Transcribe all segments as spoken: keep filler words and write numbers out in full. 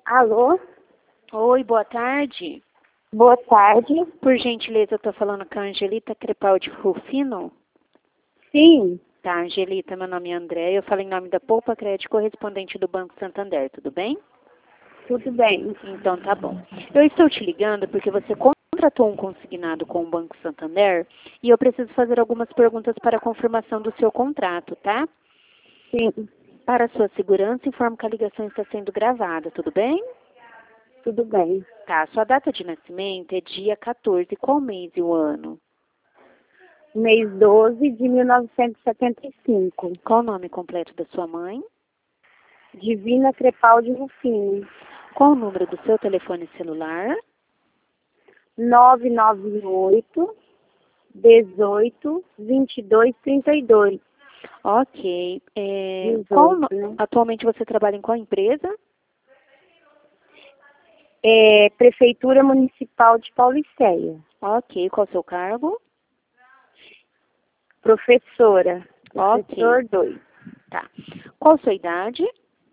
Alô? Oi, boa tarde. Boa tarde. Por gentileza, eu estou falando com a Angelita Crepaldi Rufino? Sim. Tá, Angelita, meu nome é André, eu falo em nome da Poupa Crédito, correspondente do Banco Santander, tudo bem? Tudo bem. Então tá bom. Eu estou te ligando porque você contratou um consignado com o Banco Santander e eu preciso fazer algumas perguntas para a confirmação do seu contrato, tá? Sim. Para sua segurança, informo que a ligação está sendo gravada, tudo bem? Tudo bem. Tá, sua data de nascimento é dia quatorze, qual mês e o ano? Mês doze de mil novecentos e setenta e cinco. Qual o nome completo da sua mãe? Divina Crepaldi Rufino. Qual o número do seu telefone celular? nove nove oito, dezoito, vinte e dois, trinta e dois. Ok. É, dezoito, qual, no- né? atualmente você trabalha em qual empresa? É, Prefeitura Municipal de Paulicéia. Ok. Qual o seu cargo? Professora. Ok. Professor dois. Tá. Qual a sua idade?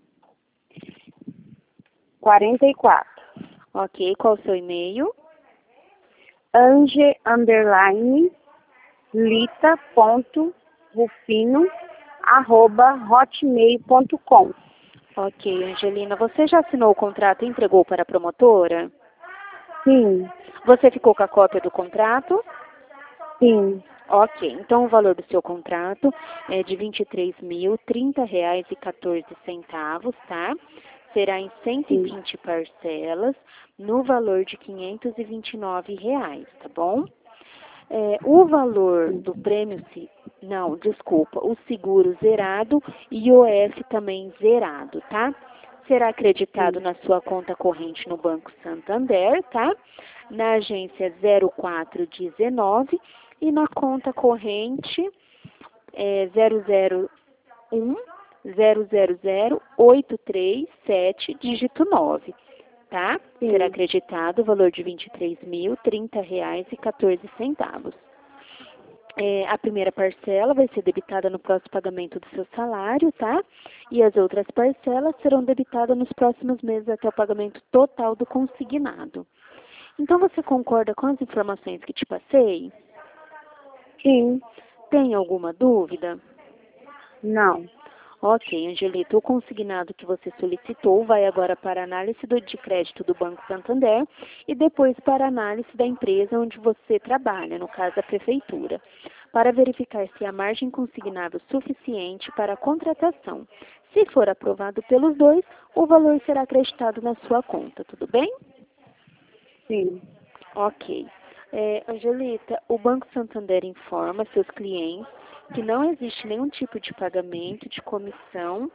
quarenta e quatro. Ok. Qual o seu e-mail? Ange, underline, lita, ponto, rufino, arroba, hotmail ponto com. Ok, Angelina. Você já assinou o contrato e entregou para a promotora? Sim, Você ficou com a cópia do contrato? sim, Ok, então o valor do seu contrato é de vinte e três mil, trinta reais e quatorze centavos, tá? Será em cento e sim, vinte parcelas, no valor de quinhentos e vinte e nove reais, tá bom? É, o valor sim, do prêmio, se- não, desculpa, o seguro zerado e o I O F também zerado, tá? Será acreditado sim, na sua conta corrente no Banco Santander, tá? Na agência zero quatro dezenove e na conta corrente é zero zero um zero zero zero oito três sete, dígito nove, tá? sim, Será acreditado o valor de vinte e três mil, trinta reais e quatorze centavos. É, a primeira parcela vai ser debitada no próximo pagamento do seu salário, tá? E as outras parcelas serão debitadas nos próximos meses até o pagamento total do consignado. Então, você concorda com as informações que te passei? sim, Tem alguma dúvida? não, Ok, Angelita, o consignado que você solicitou vai agora para a análise do, de crédito do Banco Santander e depois para a análise da empresa onde você trabalha, no caso a prefeitura, para verificar se há margem consignável suficiente para a contratação. Se for aprovado pelos dois, o valor será acreditado na sua conta, tudo bem? sim, Ok. É, Angelita, o Banco Santander informa seus clientes que não existe nenhum tipo de pagamento, de comissão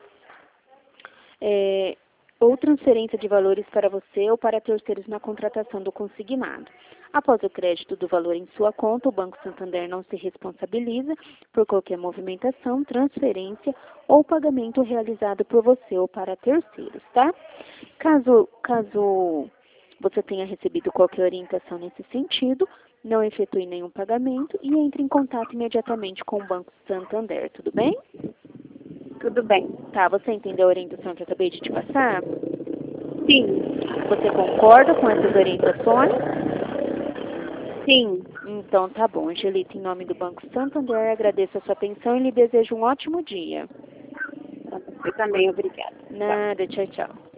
é, ou transferência de valores para você ou para terceiros na contratação do consignado. Após o crédito do valor em sua conta, o Banco Santander não se responsabiliza por qualquer movimentação, transferência ou pagamento realizado por você ou para terceiros, tá? Caso, caso você tenha recebido qualquer orientação nesse sentido, não efetue nenhum pagamento e entre em contato imediatamente com o Banco Santander, tudo bem? tudo bem. Tá, você entendeu a orientação que eu acabei de te passar? Sim, Você concorda com essas orientações? sim, Então tá bom, Angelita, em nome do Banco Santander, agradeço a sua atenção e lhe desejo um ótimo dia. eu também, obrigada. Tchau. Nada, tchau, tchau.